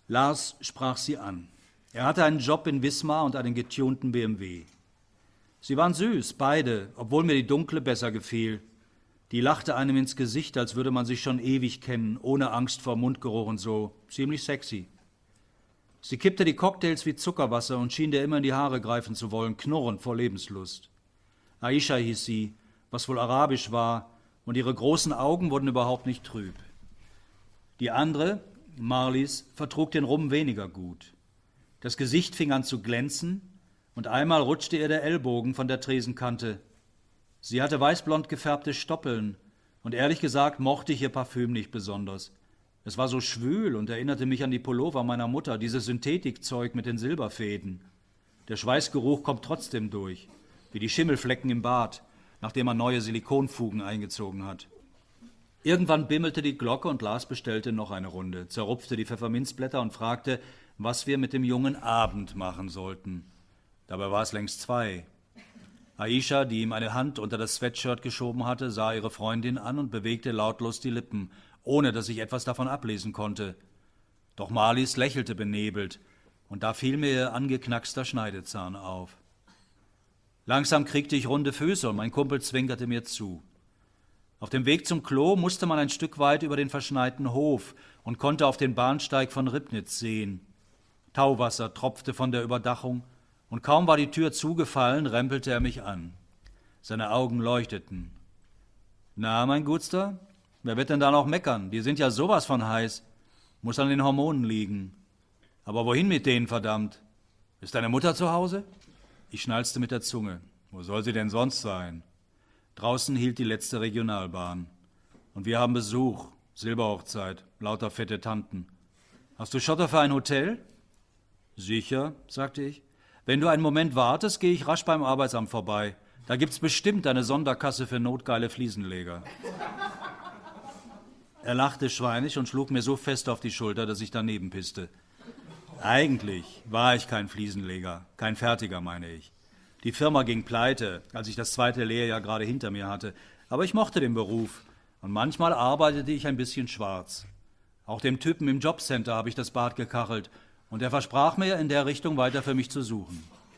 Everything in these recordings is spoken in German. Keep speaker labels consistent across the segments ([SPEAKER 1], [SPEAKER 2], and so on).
[SPEAKER 1] Lars sprach sie an. Er hatte einen Job in Wismar und einen getunten BMW. Sie waren süß, beide, obwohl mir die dunkle besser gefiel. Die lachte einem ins Gesicht, als würde man sich schon ewig kennen, ohne Angst vor Mundgeruch und so. Ziemlich sexy. Sie kippte die Cocktails wie Zuckerwasser und schien dir immer in die Haare greifen zu wollen, knurrend vor Lebenslust. Aisha hieß sie, was wohl arabisch war, und ihre großen Augen wurden überhaupt nicht trüb. Die andere, Marlies, vertrug den Rum weniger gut. Das Gesicht fing an zu glänzen, und einmal rutschte ihr der Ellbogen von der Tresenkante. Sie hatte weißblond gefärbte Stoppeln, und ehrlich gesagt mochte ich ihr Parfüm nicht besonders. Es war so schwül und erinnerte mich an die Pullover meiner Mutter, dieses Synthetikzeug mit den Silberfäden. Der Schweißgeruch kommt trotzdem durch, wie die Schimmelflecken im Bad, nachdem man neue Silikonfugen eingezogen hat. Irgendwann bimmelte die Glocke und Lars bestellte noch eine Runde, zerrupfte die Pfefferminzblätter und fragte, was wir mit dem jungen Abend machen sollten. Dabei war es längst 2. Aisha, die ihm eine Hand unter das Sweatshirt geschoben hatte, sah ihre Freundin an und bewegte lautlos die Lippen, ohne dass ich etwas davon ablesen konnte. Doch Marlies lächelte benebelt, und da fiel mir ihr angeknackster Schneidezahn auf. Langsam kriegte ich runde Füße und mein Kumpel zwinkerte mir zu. Auf dem Weg zum Klo musste man ein Stück weit über den verschneiten Hof und konnte auf den Bahnsteig von Ribnitz sehen. Tauwasser tropfte von der Überdachung, und kaum war die Tür zugefallen, rempelte er mich an. Seine Augen leuchteten. »Na, mein Gutster, wer wird denn da noch meckern? Die sind ja sowas von heiß. Muss an den Hormonen liegen. Aber wohin mit denen, verdammt? Ist deine Mutter zu Hause?« Ich schnalzte mit der Zunge. »Wo soll sie denn sonst sein?« Draußen hielt die letzte Regionalbahn. »Und wir haben Besuch. Silberhochzeit. Lauter fette Tanten. Hast du Schotter für ein Hotel?« »Sicher«, sagte ich. »Wenn du einen Moment wartest, gehe ich rasch beim Arbeitsamt vorbei. Da gibt's bestimmt eine Sonderkasse für notgeile Fliesenleger.« Er lachte schweinisch und schlug mir so fest auf die Schulter, dass ich daneben pisste. Eigentlich war ich kein Fliesenleger, kein Fertiger, meine ich. Die Firma ging pleite, als ich das 2. Lehrjahr gerade hinter mir hatte. Aber ich mochte den Beruf und manchmal arbeitete ich ein bisschen schwarz. Auch dem Typen im Jobcenter habe ich das Bad gekachelt und er versprach mir, in der Richtung weiter für mich zu suchen.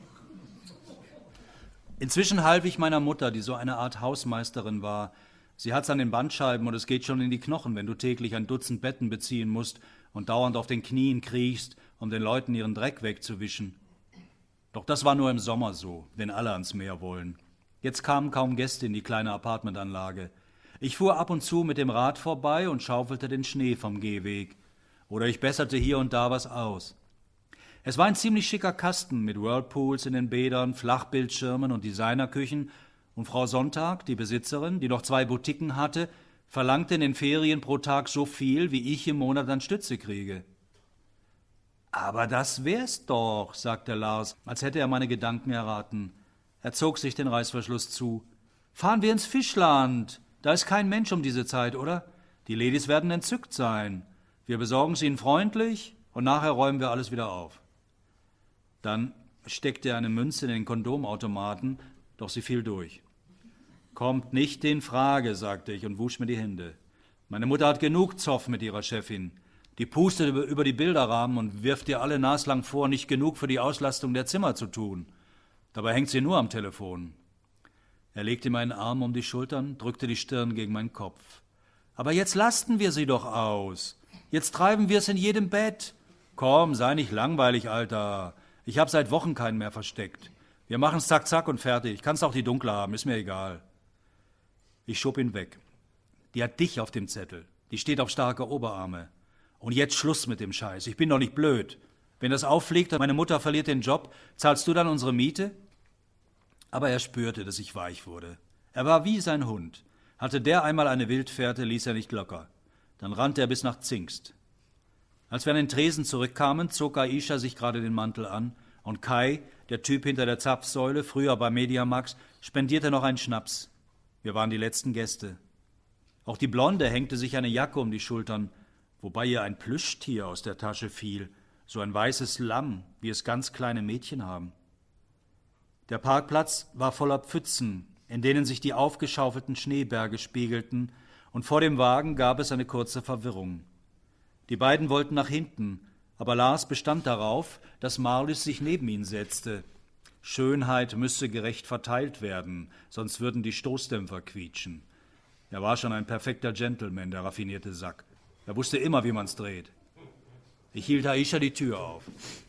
[SPEAKER 1] Inzwischen half ich meiner Mutter, die so eine Art Hausmeisterin war. Sie hat's an den Bandscheiben und es geht schon in die Knochen, wenn du täglich ein Dutzend Betten beziehen musst und dauernd auf den Knien kriechst, um den Leuten ihren Dreck wegzuwischen. Doch das war nur im Sommer so, wenn alle ans Meer wollen. Jetzt kamen kaum Gäste in die kleine Apartmentanlage. Ich fuhr ab und zu mit dem Rad vorbei und schaufelte den Schnee vom Gehweg. Oder ich besserte hier und da was aus. Es war ein ziemlich schicker Kasten mit Whirlpools in den Bädern, Flachbildschirmen und Designerküchen, und Frau Sonntag, die Besitzerin, die noch 2 Boutiquen hatte, verlangte in den Ferien pro Tag so viel, wie ich im Monat an Stütze kriege. »Aber das wär's doch«, sagte Lars, als hätte er meine Gedanken erraten. Er zog sich den Reißverschluss zu. »Fahren wir ins Fischland. Da ist kein Mensch um diese Zeit, oder? Die Ladies werden entzückt sein. Wir besorgen es ihnen freundlich und nachher räumen wir alles wieder auf.« Dann steckte er eine Münze in den Kondomautomaten, doch sie fiel durch. »Kommt nicht in Frage«, sagte ich und wusch mir die Hände. »Meine Mutter hat genug Zoff mit ihrer Chefin. Die pustet über die Bilderrahmen und wirft dir alle naslang vor, nicht genug für die Auslastung der Zimmer zu tun. Dabei hängt sie nur am Telefon.« Er legte meinen Arm um die Schultern, drückte die Stirn gegen meinen Kopf. »Aber jetzt lasten wir sie doch aus. Jetzt treiben wir es in jedem Bett. Komm, sei nicht langweilig, Alter. Ich habe seit Wochen keinen mehr versteckt. Wir machen's zack, zack und fertig. Kannst auch die dunkle haben, ist mir egal.« Ich schob ihn weg. »Die hat dich auf dem Zettel. Die steht auf starke Oberarme. Und jetzt Schluss mit dem Scheiß. Ich bin doch nicht blöd. Wenn das auffliegt und meine Mutter verliert den Job, zahlst du dann unsere Miete?« Aber er spürte, dass ich weich wurde. Er war wie sein Hund. Hatte der einmal eine Wildfährte, ließ er nicht locker. Dann rannte er bis nach Zingst. Als wir an den Tresen zurückkamen, zog Aisha sich gerade den Mantel an und Kai, der Typ hinter der Zapfsäule, früher bei Mediamax, spendierte noch einen Schnaps. Wir waren die letzten Gäste. Auch die Blonde hängte sich eine Jacke um die Schultern, wobei ihr ein Plüschtier aus der Tasche fiel, so ein weißes Lamm, wie es ganz kleine Mädchen haben. Der Parkplatz war voller Pfützen, in denen sich die aufgeschaufelten Schneeberge spiegelten, und vor dem Wagen gab es eine kurze Verwirrung. Die beiden wollten nach hinten, Aber Lars bestand darauf, dass Marlies sich neben ihn setzte. Schönheit müsse gerecht verteilt werden, sonst würden die Stoßdämpfer quietschen. Er war schon ein perfekter Gentleman, der raffinierte Sack. Er wusste immer, wie man's dreht. Ich hielt Aisha die Tür auf.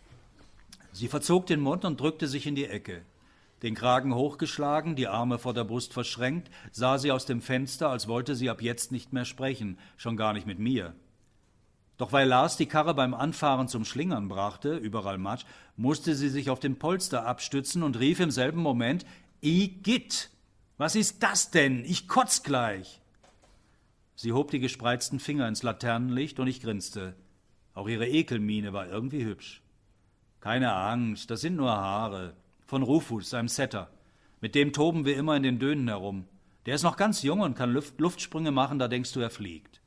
[SPEAKER 1] Sie verzog den Mund und drückte sich in die Ecke. Den Kragen hochgeschlagen, die Arme vor der Brust verschränkt, sah sie aus dem Fenster, als wollte sie ab jetzt nicht mehr sprechen, schon gar nicht mit mir. Doch weil Lars die Karre beim Anfahren zum Schlingern brachte, überall Matsch, musste sie sich auf den Polster abstützen und rief im selben Moment: Igitt! Was ist das denn? Ich kotz gleich! Sie hob die gespreizten Finger ins Laternenlicht und ich grinste. Auch ihre Ekelmiene war irgendwie hübsch. Keine Angst, das sind nur Haare. Von Rufus, seinem Setter. Mit dem toben wir immer in den Dönen herum. Der ist noch ganz jung und kann Luftsprünge machen, da denkst du, er fliegt.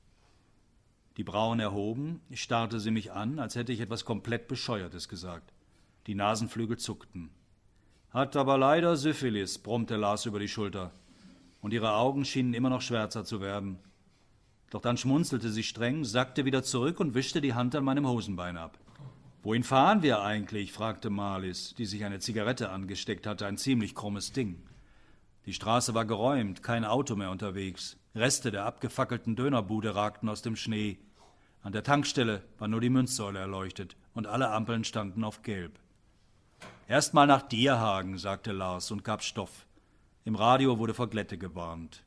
[SPEAKER 1] Die Brauen erhoben, starrte sie mich an, als hätte ich etwas komplett Bescheuertes gesagt. Die Nasenflügel zuckten. Hat aber leider Syphilis, brummte Lars über die Schulter. Und ihre Augen schienen immer noch schwärzer zu werden. Doch dann schmunzelte sie streng, sackte wieder zurück und wischte die Hand an meinem Hosenbein ab. »Wohin fahren wir eigentlich?« fragte Marlies, die sich eine Zigarette angesteckt hatte, ein ziemlich krummes Ding. Die Straße war geräumt, kein Auto mehr unterwegs. Reste der abgefackelten Dönerbude ragten aus dem Schnee. An der Tankstelle war nur die Münzsäule erleuchtet und alle Ampeln standen auf Gelb. »Erst mal nach Dierhagen«, sagte Lars und gab Stoff. Im Radio wurde vor Glätte gewarnt.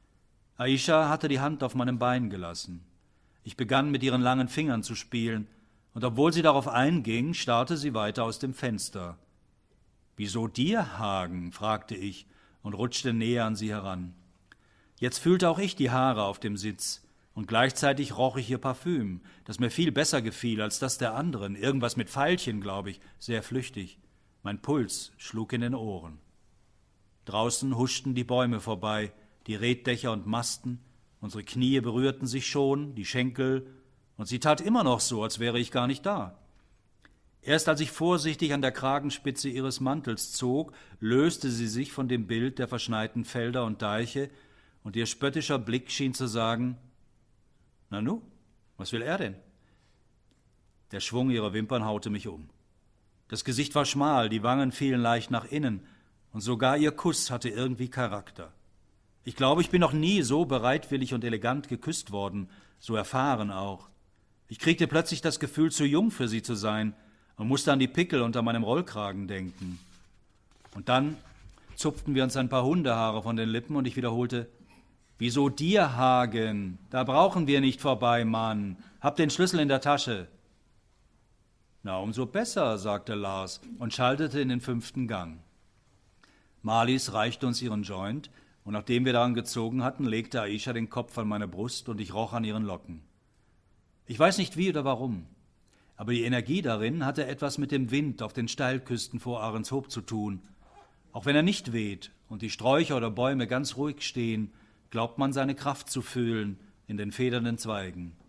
[SPEAKER 1] Aisha hatte die Hand auf meinem Bein gelassen. Ich begann mit ihren langen Fingern zu spielen, und obwohl sie darauf einging, starrte sie weiter aus dem Fenster. »Wieso Dierhagen?« fragte ich und rutschte näher an sie heran. Jetzt fühlte auch ich die Haare auf dem Sitz, und gleichzeitig roch ich ihr Parfüm, das mir viel besser gefiel als das der anderen, irgendwas mit Veilchen, glaube ich, sehr flüchtig. Mein Puls schlug in den Ohren. Draußen huschten die Bäume vorbei, die Reetdächer und Masten, unsere Knie berührten sich schon, die Schenkel, und sie tat immer noch so, als wäre ich gar nicht da. Erst als ich vorsichtig an der Kragenspitze ihres Mantels zog, löste sie sich von dem Bild der verschneiten Felder und Deiche, und ihr spöttischer Blick schien zu sagen: »Na nu, was will er denn?« Der Schwung ihrer Wimpern haute mich um. Das Gesicht war schmal, die Wangen fielen leicht nach innen, und sogar ihr Kuss hatte irgendwie Charakter. Ich glaube, ich bin noch nie so bereitwillig und elegant geküsst worden, so erfahren auch. Ich kriegte plötzlich das Gefühl, zu jung für sie zu sein und musste an die Pickel unter meinem Rollkragen denken. Und dann zupften wir uns ein paar Hundehaare von den Lippen und ich wiederholte: »Wieso Dierhagen? Da brauchen wir nicht vorbei, Mann. Hab den Schlüssel in der Tasche.« »Na, umso besser«, sagte Lars und schaltete in den 5. Gang. Marlies reichte uns ihren Joint, und nachdem wir daran gezogen hatten, legte Aisha den Kopf an meine Brust und ich roch an ihren Locken. Ich weiß nicht wie oder warum, aber die Energie darin hatte etwas mit dem Wind auf den Steilküsten vor Ahrenshoop zu tun. Auch wenn er nicht weht und die Sträucher oder Bäume ganz ruhig stehen, glaubt man seine Kraft zu fühlen in den federnden Zweigen.